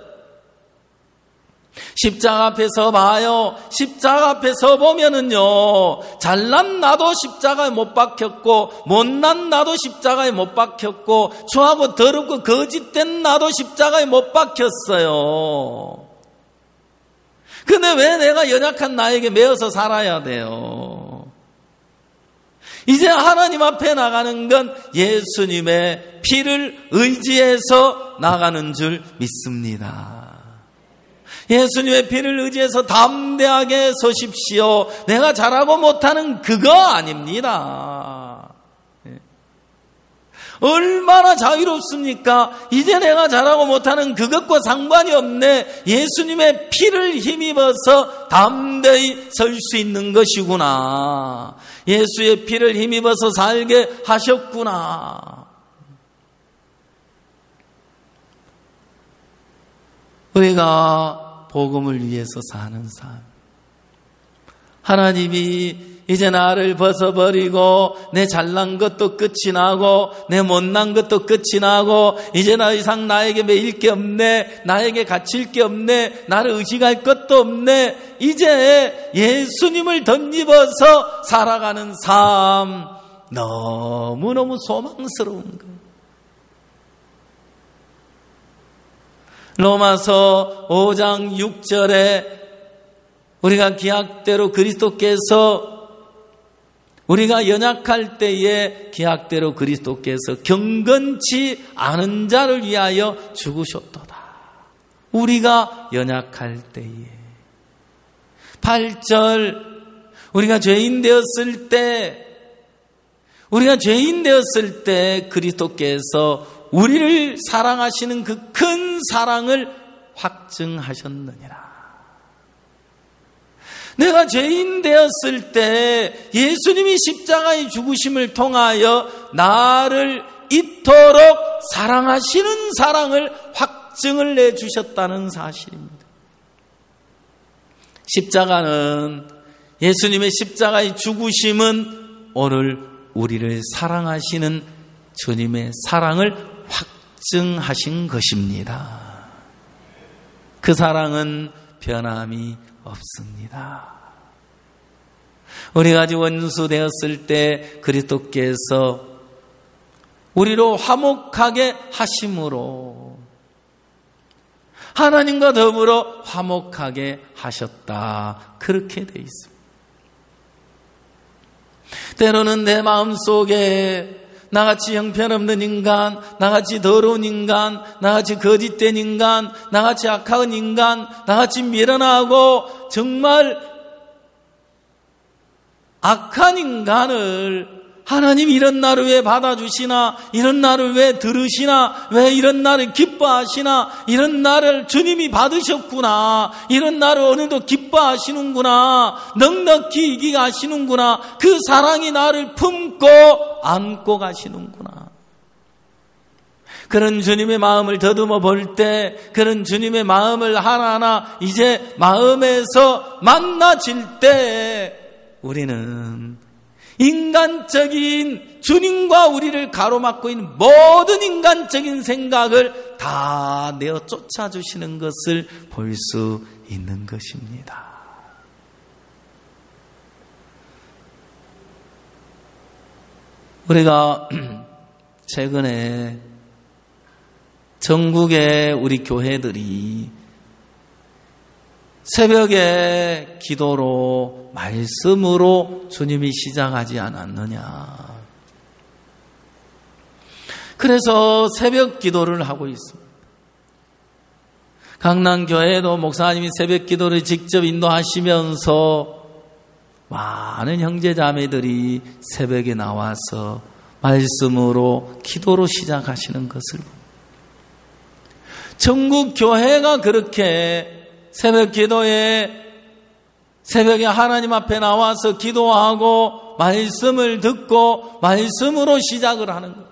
십자가 앞에 서 봐요. 십자가 앞에 서 보면은요, 잘난 나도 십자가에 못 박혔고, 못난 나도 십자가에 못 박혔고, 추하고 더럽고 거짓된 나도 십자가에 못 박혔어요. 근데 왜 내가 연약한 나에게 매어서 살아야 돼요? 이제 하나님 앞에 나가는 건 예수님의 피를 의지해서 나가는 줄 믿습니다. 예수님의 피를 의지해서 담대하게 서십시오. 내가 잘하고 못하는 그거 아닙니다. 얼마나 자유롭습니까? 이제 내가 잘하고 못하는 그것과 상관이 없네. 예수님의 피를 힘입어서 담대히 설 수 있는 것이구나. 예수의 피를 힘입어서 살게 하셨구나. 우리가 복음을 위해서 사는 삶. 하나님이 이제 나를 벗어버리고 내 잘난 것도 끝이 나고 내 못난 것도 끝이 나고 이제 더 이상 나에게 매일 게 없네. 나에게 갇힐 게 없네. 나를 의식할 것도 없네. 이제 예수님을 덧입어서 살아가는 삶. 너무너무 소망스러운 거예요. 로마서 5장 6절에 우리가 기약대로 그리스도께서 우리가 연약할 때에 기약대로 그리스도께서 경건치 않은 자를 위하여 죽으셨도다. 우리가 연약할 때에 8절 우리가 죄인 되었을 때 그리스도께서 우리를 사랑하시는 그 큰 사랑을 확증하셨느니라. 내가 죄인 되었을 때 예수님이 십자가의 죽으심을 통하여 나를 이토록 사랑하시는 사랑을 확증을 내주셨다는 사실입니다. 십자가는 예수님의 십자가의 죽으심은 오늘 우리를 사랑하시는 주님의 사랑을 확증하신 것입니다. 그 사랑은 변함이 없습니다. 우리가 아직 원수 되었을 때 그리스도께서 우리로 화목하게 하심으로 하나님과 더불어 화목하게 하셨다. 그렇게 돼 있습니다. 때로는 내 마음속에 나같이 형편없는 인간, 나같이 더러운 인간, 나같이 거짓된 인간, 나같이 악한 인간, 나같이 미련하고 정말 악한 인간을 하나님 이런 나를 왜 받아주시나, 이런 나를 왜 들으시나, 왜 이런 나를 기뻐하시나, 이런 나를 주님이 받으셨구나, 이런 나를 오늘도 기뻐하시는구나, 넉넉히 이기게 하시는구나, 그 사랑이 나를 품고 안고 가시는구나. 그런 주님의 마음을 더듬어 볼 때, 그런 주님의 마음을 하나하나 이제 마음에서 만나질 때 우리는 인간적인 주님과 우리를 가로막고 있는 모든 인간적인 생각을 다 내어 쫓아주시는 것을 볼 수 있는 것입니다. 우리가 최근에 전국의 우리 교회들이 새벽에 기도로 말씀으로 주님이 시작하지 않았느냐. 그래서 새벽 기도를 하고 있습니다. 강남교회도 목사님이 새벽 기도를 직접 인도하시면서 많은 형제자매들이 새벽에 나와서 말씀으로 기도로 시작하시는 것을 전국 교회가 그렇게 새벽 기도에 새벽에 하나님 앞에 나와서 기도하고 말씀을 듣고 말씀으로 시작을 하는 것.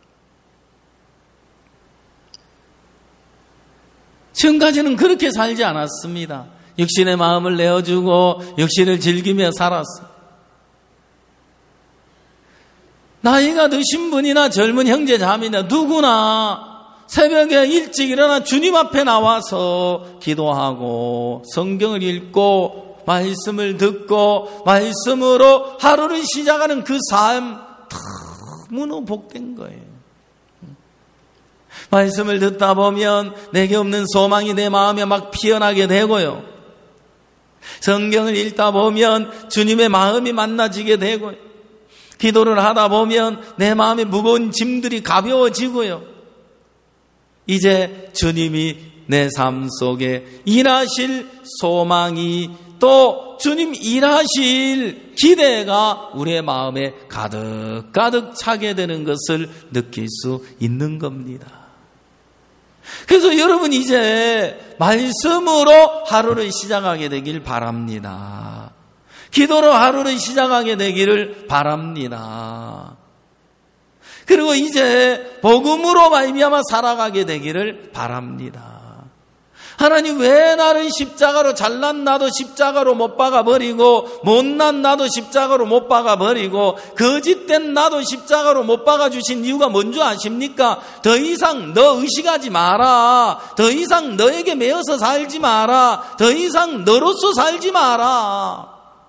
지금까지는 그렇게 살지 않았습니다. 육신의 마음을 내어주고 육신을 즐기며 살았어요. 나이가 드신 분이나 젊은 형제 자매나 누구나 새벽에 일찍 일어나 주님 앞에 나와서 기도하고 성경을 읽고 말씀을 듣고 말씀으로 하루를 시작하는 그 삶 너무너무 복된 거예요. 말씀을 듣다 보면 내게 없는 소망이 내 마음에 막 피어나게 되고요. 성경을 읽다 보면 주님의 마음이 만나지게 되고요. 기도를 하다 보면 내 마음에 무거운 짐들이 가벼워지고요. 이제 주님이 내 삶 속에 일하실 소망이 또 주님 일하실 기대가 우리의 마음에 가득 차게 되는 것을 느낄 수 있는 겁니다. 그래서 여러분 이제 말씀으로 하루를 시작하게 되길 바랍니다. 기도로 하루를 시작하게 되기를 바랍니다. 그리고 이제 복음으로 말미암아 살아가게 되기를 바랍니다. 하나님 왜 나를 십자가로 잘난 나도 십자가로 못 박아버리고 못난 나도 십자가로 못 박아버리고 거짓된 나도 십자가로 못 박아주신 이유가 뭔지 아십니까? 더 이상 너 의식하지 마라. 더 이상 너에게 매여서 살지 마라. 더 이상 너로서 살지 마라.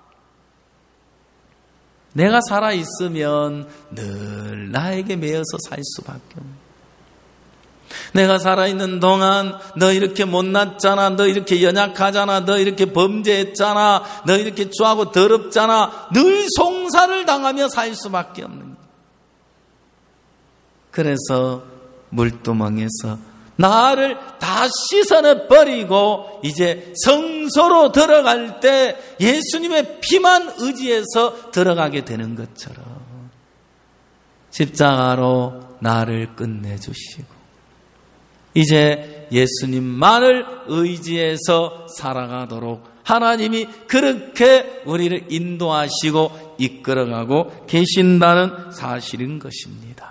내가 살아있으면 늘 나에게 매여서 살 수밖에 없는. 내가 살아있는 동안 너 이렇게 못났잖아, 너 이렇게 연약하잖아, 너 이렇게 범죄했잖아, 너 이렇게 추하고 더럽잖아, 늘 송사를 당하며 살 수밖에 없는 거예요. 그래서 물두멍에서 나를 다 씻어내버리고 이제 성소로 들어갈 때 예수님의 피만 의지해서 들어가게 되는 것처럼 십자가로 나를 끝내주시고 이제 예수님만을 의지해서 살아가도록 하나님이 그렇게 우리를 인도하시고 이끌어가고 계신다는 사실인 것입니다.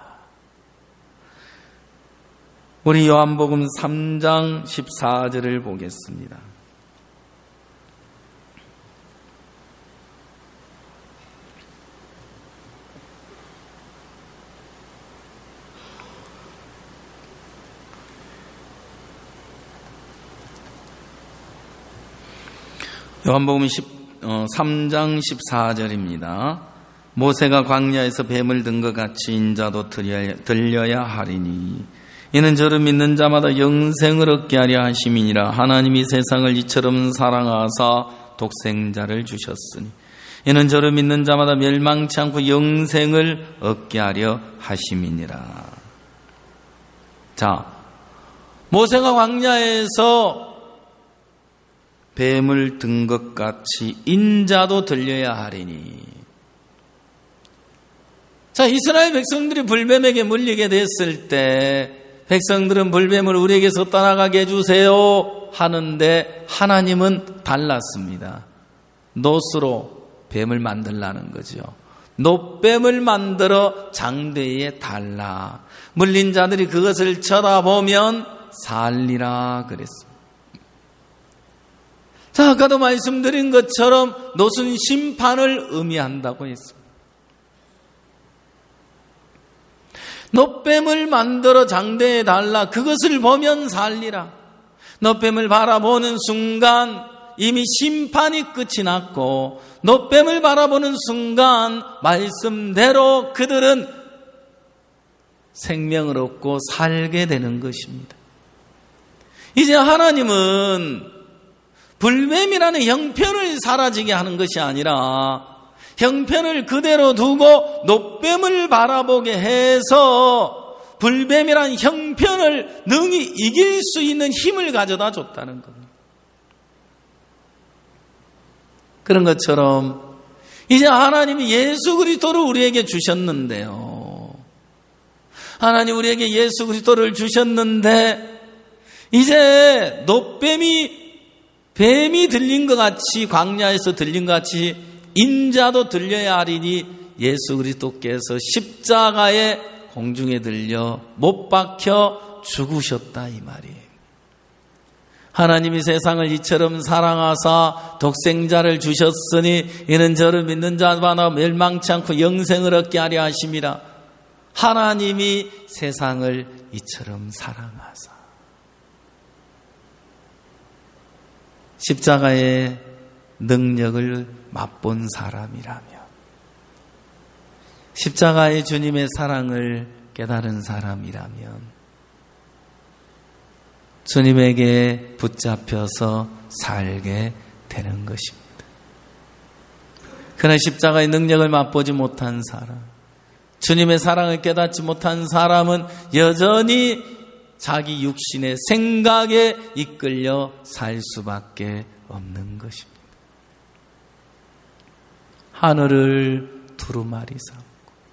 우리 요한복음 3장 14절을 보겠습니다. 요한복음 3장 14절입니다. 모세가 광야에서 뱀을 든 것 같이 인자도 들려야 하리니 이는 저를 믿는 자마다 영생을 얻게 하려 하심이니라. 하나님이 세상을 이처럼 사랑하사 독생자를 주셨으니 이는 저를 믿는 자마다 멸망치 않고 영생을 얻게 하려 하심이니라. 자, 모세가 광야에서 뱀을 든 것 같이 인자도 들려야 하리니. 자, 이스라엘 백성들이 불뱀에게 물리게 됐을 때 백성들은 불뱀을 우리에게서 떠나가게 해주세요 하는데 하나님은 달랐습니다. 놋으로 뱀을 만들라는 거죠. 놋뱀을 만들어 장대에 달라. 물린 자들이 그것을 쳐다보면 살리라 그랬습니다. 자, 아까도 말씀드린 것처럼 놋은 심판을 의미한다고 했습니다. 놋뱀을 만들어 장대에 달라. 그것을 보면 살리라. 놋뱀을 바라보는 순간 이미 심판이 끝이 났고 놋뱀을 바라보는 순간 말씀대로 그들은 생명을 얻고 살게 되는 것입니다. 이제 하나님은 불뱀이라는 형편을 사라지게 하는 것이 아니라 형편을 그대로 두고 놋뱀을 바라보게 해서 불뱀이란 형편을 능히 이길 수 있는 힘을 가져다 줬다는 겁니다. 그런 것처럼 이제 하나님이 예수 그리스도를 우리에게 주셨는데요. 하나님 우리에게 예수 그리스도를 주셨는데 이제 뱀이 들린 것 같이 광야에서 들린 것 같이 인자도 들려야 하리니 예수 그리스도께서 십자가에 공중에 들려 못 박혀 죽으셨다 이 말이에요. 하나님이 세상을 이처럼 사랑하사 독생자를 주셨으니 이는 저를 믿는 자마다 멸망치 않고 영생을 얻게 하려 하심이라. 하나님이 세상을 이처럼 사랑하사. 십자가의 능력을 맛본 사람이라면, 십자가의 주님의 사랑을 깨달은 사람이라면 주님에게 붙잡혀서 살게 되는 것입니다. 그러나 십자가의 능력을 맛보지 못한 사람, 주님의 사랑을 깨닫지 못한 사람은 여전히 자기 육신의 생각에 이끌려 살 수밖에 없는 것입니다. 하늘을 두루마리 삼고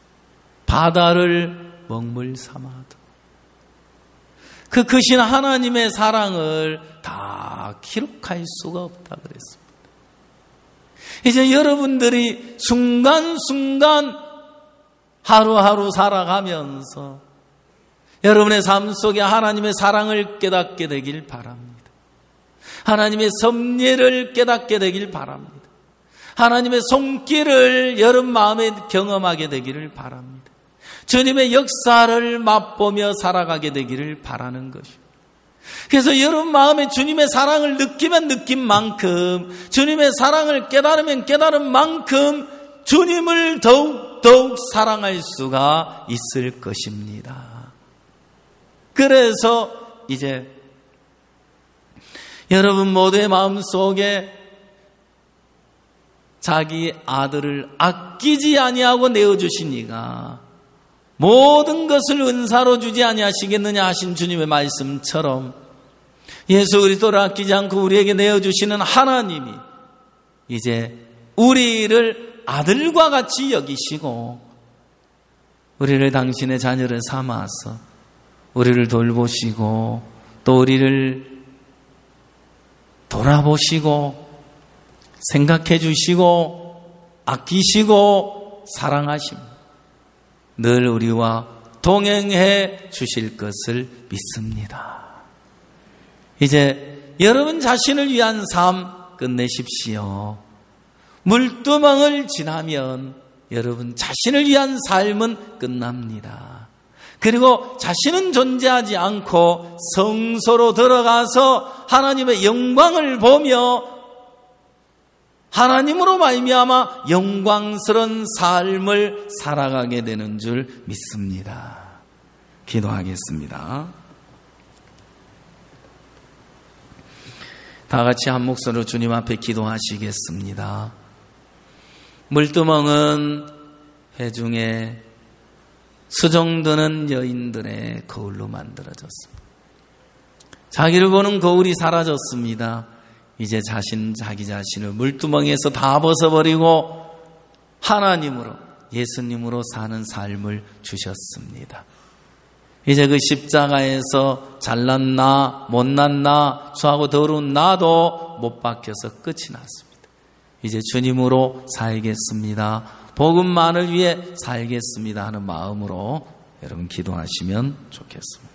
바다를 먹물 삼아도 그 크신 하나님의 사랑을 다 기록할 수가 없다 그랬습니다. 이제 여러분들이 순간순간 하루하루 살아가면서 여러분의 삶 속에 하나님의 사랑을 깨닫게 되길 바랍니다. 하나님의 섭리를 깨닫게 되길 바랍니다. 하나님의 손길을 여러분 마음에 경험하게 되기를 바랍니다. 주님의 역사를 맛보며 살아가게 되기를 바라는 것입니다. 그래서 여러분 마음에 주님의 사랑을 느끼면 느낀 만큼, 주님의 사랑을 깨달으면 깨달은 만큼 주님을 더욱 사랑할 수가 있을 것입니다. 그래서 이제 여러분 모두의 마음속에 자기 아들을 아끼지 아니하고 내어주신 이가 모든 것을 은사로 주지 아니하시겠느냐 하신 주님의 말씀처럼 예수 그리스도를 아끼지 않고 우리에게 내어주시는 하나님이 이제 우리를 아들과 같이 여기시고 우리를 당신의 자녀를 삼아서 우리를 돌보시고 또 우리를 돌아보시고 생각해 주시고 아끼시고 사랑하십니다. 늘 우리와 동행해 주실 것을 믿습니다. 이제 여러분 자신을 위한 삶 끝내십시오. 물두멍을 지나면 여러분 자신을 위한 삶은 끝납니다. 그리고 자신은 존재하지 않고 성소로 들어가서 하나님의 영광을 보며 하나님으로 말미암아 영광스러운 삶을 살아가게 되는 줄 믿습니다. 기도하겠습니다. 다 같이 한 목소리로 주님 앞에 기도하시겠습니다. 물두멍은 회중에 수종드는 여인들의 거울로 만들어졌습니다. 자기를 보는 거울이 사라졌습니다. 이제 자기 자신을 물두멍에서 다 벗어버리고 하나님으로, 예수님으로 사는 삶을 주셨습니다. 이제 그 십자가에서 잘난 나, 못난 나, 수하고 더러운 나도 못 박혀서 끝이 났습니다. 이제 주님으로 살겠습니다. 복음만을 위해 살겠습니다 하는 마음으로 여러분 기도하시면 좋겠습니다.